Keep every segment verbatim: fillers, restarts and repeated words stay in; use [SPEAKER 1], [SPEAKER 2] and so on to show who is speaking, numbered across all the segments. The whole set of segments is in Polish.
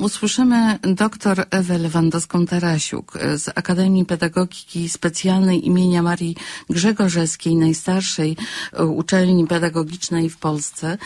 [SPEAKER 1] Usłyszymy dr Ewę Lewandowską-Tarasiuk z Akademii Pedagogiki Specjalnej imienia Marii Grzegorzewskiej, najstarszej uczelni pedagogicznej w Polsce.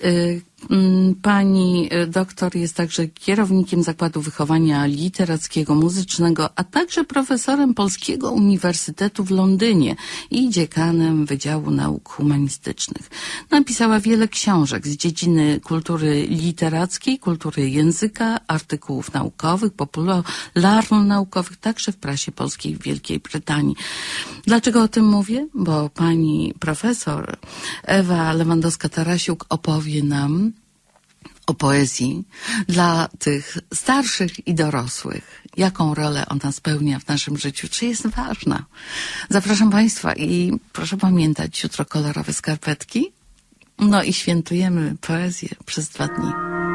[SPEAKER 1] Pani doktor jest także kierownikiem Zakładu Wychowania Literackiego, Muzycznego, a także profesorem Polskiego Uniwersytetu w Londynie i dziekanem Wydziału Nauk Humanistycznych. Napisała wiele książek z dziedziny kultury literackiej, kultury języka, artykułów naukowych, popularno-naukowych, także w prasie polskiej w Wielkiej Brytanii. Dlaczego o tym mówię? Bo pani profesor Ewa Lewandowska-Tarasiuk opowie nam o poezji dla tych starszych i dorosłych. Jaką rolę ona spełnia w naszym życiu? Czy jest ważna? Zapraszam Państwa i proszę pamiętać, jutro kolorowe skarpetki. No i świętujemy poezję przez dwa dni.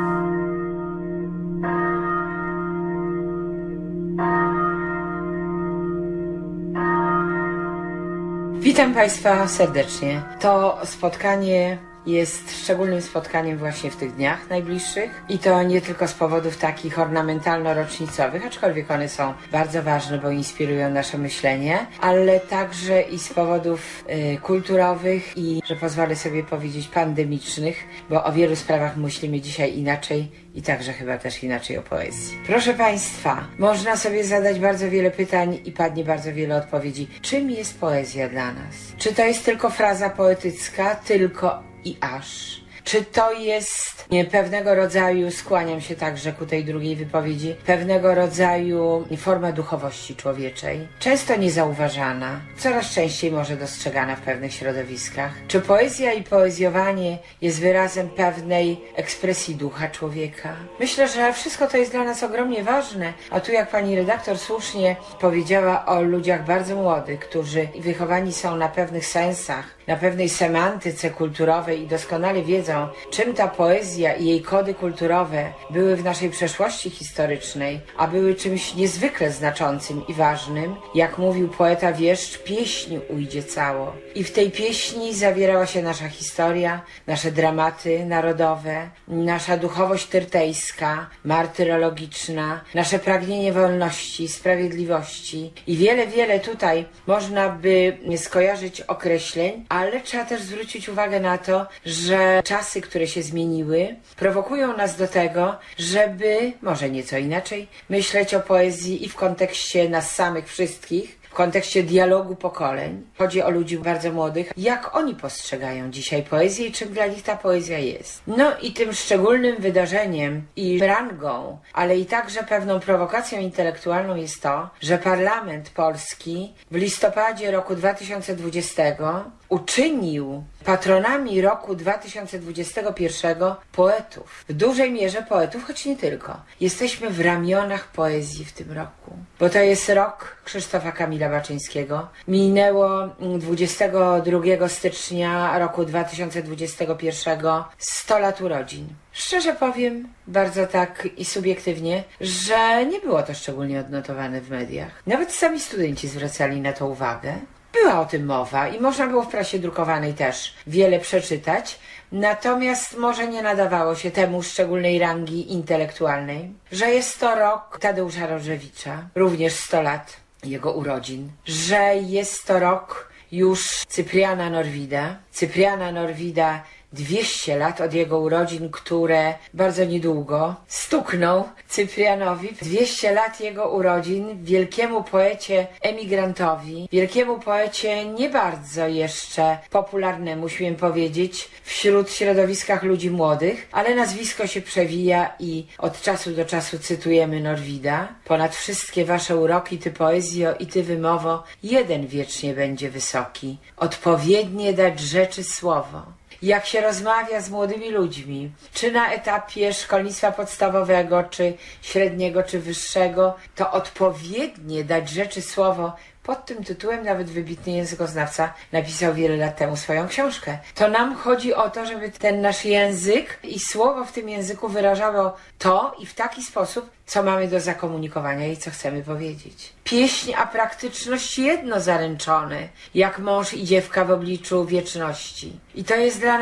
[SPEAKER 2] Witam Państwa serdecznie. To spotkanie jest szczególnym spotkaniem właśnie w tych dniach najbliższych i to nie tylko z powodów takich ornamentalno-rocznicowych, aczkolwiek one są bardzo ważne, bo inspirują nasze myślenie, ale także i z powodów y, kulturowych i, że pozwolę sobie powiedzieć, pandemicznych, bo o wielu sprawach myślimy dzisiaj inaczej i także chyba też inaczej o poezji. Proszę Państwa, można sobie zadać bardzo wiele pytań i padnie bardzo wiele odpowiedzi. Czym jest poezja dla nas? Czy to jest tylko fraza poetycka, tylko i aż? Czy to jest nie, pewnego rodzaju, skłaniam się także ku tej drugiej wypowiedzi, pewnego rodzaju forma duchowości człowieczej, często niezauważana, coraz częściej może dostrzegana w pewnych środowiskach? Czy poezja i poezjowanie jest wyrazem pewnej ekspresji ducha człowieka? Myślę, że wszystko to jest dla nas ogromnie ważne, a tu jak pani redaktor słusznie powiedziała o ludziach bardzo młodych, którzy wychowani są na pewnych sensach, na pewnej semantyce kulturowej i doskonale wiedzą, czym ta poezja i jej kody kulturowe były w naszej przeszłości historycznej, a były czymś niezwykle znaczącym i ważnym. Jak mówił poeta wieszcz, pieśń ujdzie cało. I w tej pieśni zawierała się nasza historia, nasze dramaty narodowe, nasza duchowość tyrtejska, martyrologiczna, nasze pragnienie wolności, sprawiedliwości i wiele, wiele tutaj można by skojarzyć określeń, ale trzeba też zwrócić uwagę na to, że czasy, które się zmieniły, prowokują nas do tego, żeby, może nieco inaczej, myśleć o poezji i w kontekście nas samych wszystkich, w kontekście dialogu pokoleń. Chodzi o ludzi bardzo młodych, jak oni postrzegają dzisiaj poezję i czym dla nich ta poezja jest. No i tym szczególnym wydarzeniem i rangą, ale i także pewną prowokacją intelektualną jest to, że Parlament Polski w listopadzie roku dwa tysiące dwudziestego uczynił patronami roku dwa tysiące dwudziestego pierwszego poetów. W dużej mierze poetów, choć nie tylko. Jesteśmy w ramionach poezji w tym roku, bo to jest rok Krzysztofa Kamila Baczyńskiego. Minęło dwudziestego drugiego stycznia roku dwa tysiące dwudziestego pierwszego sto lat urodzin. Szczerze powiem, bardzo tak i subiektywnie, że nie było to szczególnie odnotowane w mediach. Nawet sami studenci zwracali na to uwagę. Była o tym mowa i można było w prasie drukowanej też wiele przeczytać, natomiast może nie nadawało się temu szczególnej rangi intelektualnej, że jest to rok Tadeusza Różewicza, również sto lat jego urodzin, że jest to rok już Cypriana Norwida, Cypriana Norwida dwieście lat od jego urodzin, które bardzo niedługo stukną Cyprianowi. dwieście lat jego urodzin, wielkiemu poecie emigrantowi, wielkiemu poecie nie bardzo jeszcze popularnemu, śmiem powiedzieć, wśród środowiskach ludzi młodych, ale nazwisko się przewija i od czasu do czasu cytujemy Norwida. Ponad wszystkie wasze uroki, ty poezjo i ty wymowo, jeden wiecznie będzie wysoki. Odpowiednie dać rzeczy słowo. Jak się rozmawia z młodymi ludźmi, czy na etapie szkolnictwa podstawowego, czy średniego, czy wyższego, to odpowiednie dać rzeczy słowo. Pod tym tytułem nawet wybitny językoznawca napisał wiele lat temu swoją książkę. To nam chodzi o to, żeby ten nasz język i słowo w tym języku wyrażało to i w taki sposób, co mamy do zakomunikowania i co chcemy powiedzieć. Pieśń a praktyczność jedno zaręczone, jak mąż i dziewka w obliczu wieczności. I to jest dla nas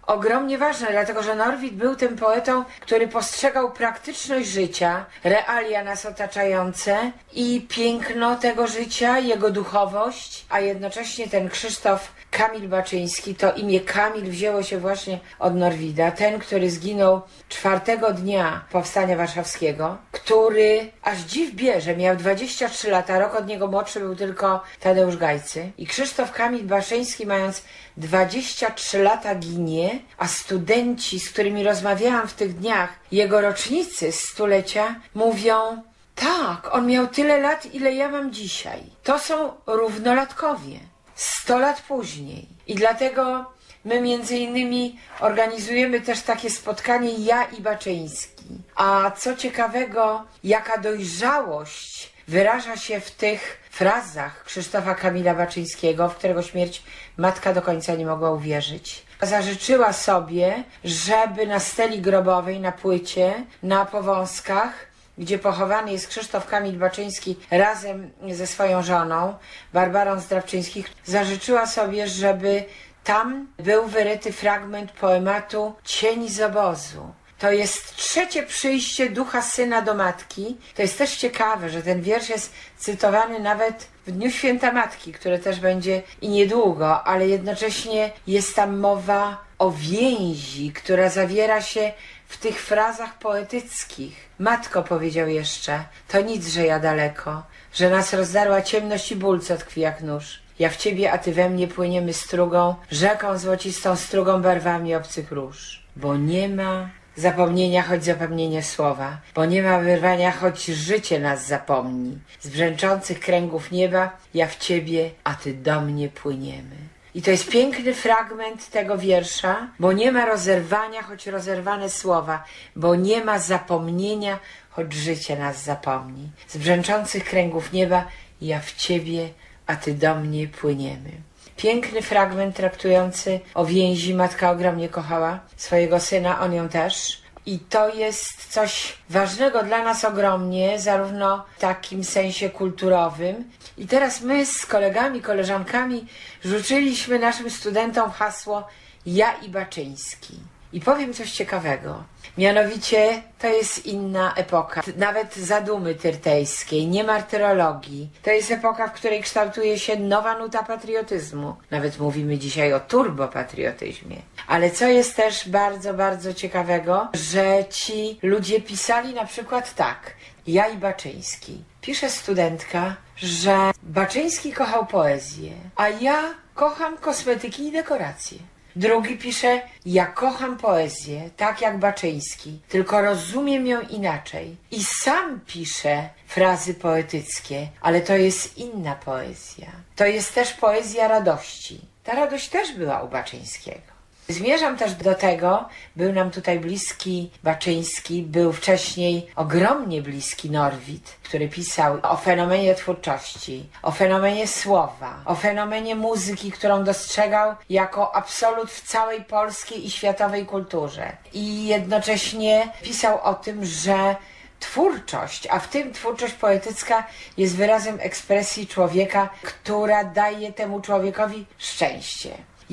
[SPEAKER 2] ogromnie ważne, dlatego że Norwid był tym poetą, który postrzegał praktyczność życia, realia nas otaczające i piękno tego życia, jego duchowość, a jednocześnie ten Krzysztof Kamil Baczyński, to imię Kamil wzięło się właśnie od Norwida, ten, który zginął czwartego dnia Powstania Warszawskiego, który aż dziw bierze, miał dwadzieścia trzy lata, rok od niego młodszy był tylko Tadeusz Gajcy i Krzysztof Kamil Baczyński, mając dwadzieścia trzy lata, ginie, a studenci, z którymi rozmawiałam w tych dniach, jego rocznicy z stulecia, mówią: tak, on miał tyle lat, ile ja mam dzisiaj. To są równolatkowie. Sto lat później. I dlatego my między innymi organizujemy też takie spotkanie Ja i Baczyński. A co ciekawego, jaka dojrzałość wyraża się w tych frazach Krzysztofa Kamila Baczyńskiego, w którego śmierć matka do końca nie mogła uwierzyć. Zażyczyła sobie, żeby na steli grobowej, na płycie, na powązkach, gdzie pochowany jest Krzysztof Kamil Baczyński razem ze swoją żoną, Barbarą Zdrabczyńskich, zażyczyła sobie, żeby tam był wyryty fragment poematu Cień z obozu. To jest trzecie przyjście ducha syna do matki. To jest też ciekawe, że ten wiersz jest cytowany nawet w Dniu Święta Matki, które też będzie i niedługo, ale jednocześnie jest tam mowa o więzi, która zawiera się w tych frazach poetyckich. Matko, powiedział jeszcze, to nic, że ja daleko, że nas rozdarła ciemność i ból, co tkwi jak nóż. Ja w ciebie, a ty we mnie płyniemy strugą, rzeką złocistą strugą barwami obcych róż. Bo nie ma zapomnienia, choć zapomnienie słowa, bo nie ma wyrwania, choć życie nas zapomni. Z brzęczących kręgów nieba, ja w ciebie, a ty do mnie płyniemy. I to jest piękny fragment tego wiersza, bo nie ma rozerwania, choć rozerwane słowa, bo nie ma zapomnienia, choć życie nas zapomni. Z brzęczących kręgów nieba, ja w ciebie, a ty do mnie płyniemy. Piękny fragment traktujący o więzi. Matka ogromnie kochała swojego syna, on ją też. I to jest coś ważnego dla nas ogromnie, zarówno w takim sensie kulturowym. I teraz my z kolegami, koleżankami rzuciliśmy naszym studentom hasło Ja i Baczyński. I powiem coś ciekawego. Mianowicie to jest inna epoka. Nawet zadumy tyrtejskiej, nie martyrologii. To jest epoka, w której kształtuje się nowa nuta patriotyzmu. Nawet mówimy dzisiaj o turbopatriotyzmie. Ale co jest też bardzo, bardzo ciekawego, że ci ludzie pisali na przykład tak. Ja i Baczyński. Pisze studentka, że Baczyński kochał poezję, a ja kocham kosmetyki i dekoracje. Drugi pisze, ja kocham poezję, tak jak Baczyński, tylko rozumiem ją inaczej. I sam pisze frazy poetyckie, ale to jest inna poezja. To jest też poezja radości. Ta radość też była u Baczyńskiego. Zmierzam też do tego, był nam tutaj bliski Baczyński, był wcześniej ogromnie bliski Norwid, który pisał o fenomenie twórczości, o fenomenie słowa, o fenomenie muzyki, którą dostrzegał jako absolut w całej polskiej i światowej kulturze. I jednocześnie pisał o tym, że twórczość, a w tym twórczość poetycka jest wyrazem ekspresji człowieka, która daje temu człowiekowi szczęście.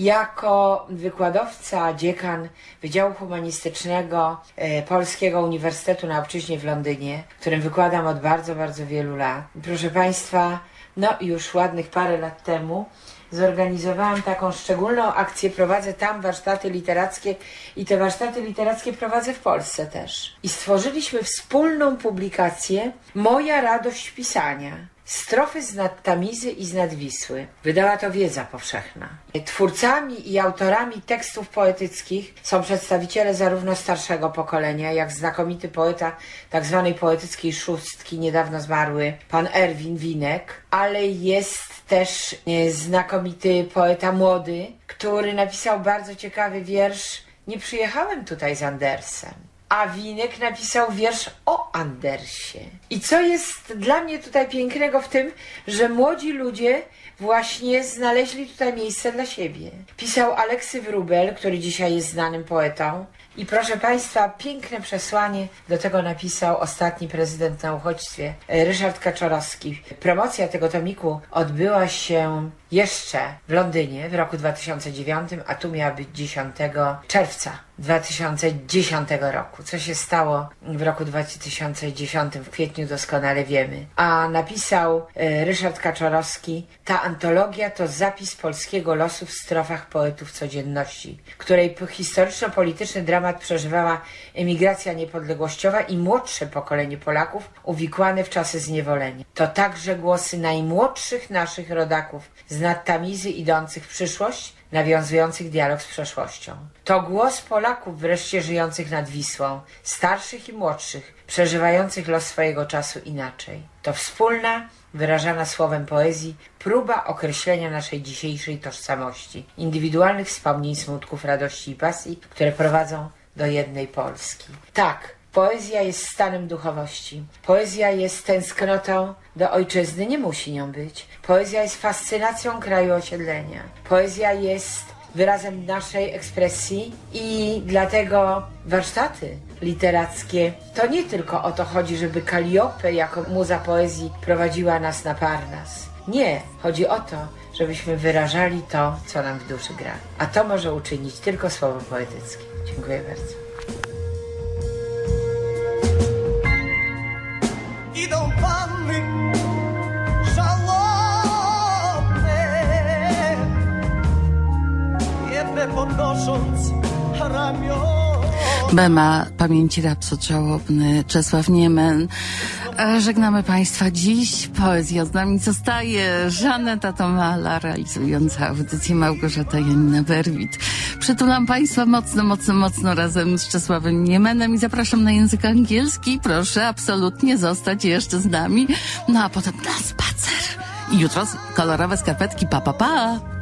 [SPEAKER 2] Jako wykładowca, dziekan Wydziału Humanistycznego e, Polskiego Uniwersytetu na Obczyźnie w Londynie, w którym wykładam od bardzo, bardzo wielu lat. Proszę Państwa, no już ładnych parę lat temu zorganizowałam taką szczególną akcję, prowadzę tam warsztaty literackie i te warsztaty literackie prowadzę w Polsce też. I stworzyliśmy wspólną publikację Moja radość pisania. Strofy z nad Tamizy i z nad Wisły. Wydała to Wiedza Powszechna. Twórcami i autorami tekstów poetyckich są przedstawiciele zarówno starszego pokolenia, jak znakomity poeta tak zwanej poetyckiej szóstki, niedawno zmarły pan Erwin Winek, ale jest też znakomity poeta młody, który napisał bardzo ciekawy wiersz Nie przyjechałem tutaj z Andersem. A Winek napisał wiersz o Andersie. I co jest dla mnie tutaj pięknego w tym, że młodzi ludzie właśnie znaleźli tutaj miejsce dla siebie. Pisał Aleksy Wróbel, który dzisiaj jest znanym poetą. I proszę Państwa, piękne przesłanie do tego napisał ostatni prezydent na uchodźstwie, Ryszard Kaczorowski. Promocja tego tomiku odbyła się jeszcze w Londynie w roku dwa tysiące dziewiątym, a tu miała być dziesiątego czerwca dwa tysiące dziesiątego roku. Co się stało w roku dwa tysiące dziesiątym, w kwietniu doskonale wiemy. A napisał e, Ryszard Kaczorowski: ta antologia to zapis polskiego losu w strofach poetów codzienności, której historyczno-polityczny dramat przeżywała emigracja niepodległościowa i młodsze pokolenie Polaków uwikłane w czasy zniewolenia. To także głosy najmłodszych naszych rodaków z nadtamizy idących w przyszłość, nawiązujących dialog z przeszłością. To głos Polaków wreszcie żyjących nad Wisłą, starszych i młodszych, przeżywających los swojego czasu inaczej. To wspólna, wyrażana słowem poezji, próba określenia naszej dzisiejszej tożsamości, indywidualnych wspomnień, smutków, radości i pasji, które prowadzą do jednej Polski. Tak, poezja jest stanem duchowości. Poezja jest tęsknotą do ojczyzny, nie musi nią być. Poezja jest fascynacją kraju osiedlenia. Poezja jest wyrazem naszej ekspresji i dlatego warsztaty literackie to nie tylko o to chodzi, żeby Kalliope jako muza poezji prowadziła nas na Parnas. Nie, chodzi o to, żebyśmy wyrażali to, co nam w duszy gra. A to może uczynić tylko słowo poetyckie. Dziękuję bardzo.
[SPEAKER 3] Idą panny żałobne, jedne podnosząc ramiona.
[SPEAKER 1] Bema, pamięci rapsod żałobny, Czesław Niemen. E, Żegnamy Państwa dziś. Poezja z nami zostaje. Żaneta Tomala, realizująca audycję, Małgorzata Janina-Berwit. Przytulam Państwa mocno, mocno, mocno razem z Czesławem Niemenem i zapraszam na język angielski. Proszę absolutnie zostać jeszcze z nami. No a potem na spacer. I jutro kolorowe skarpetki. Pa, pa, pa.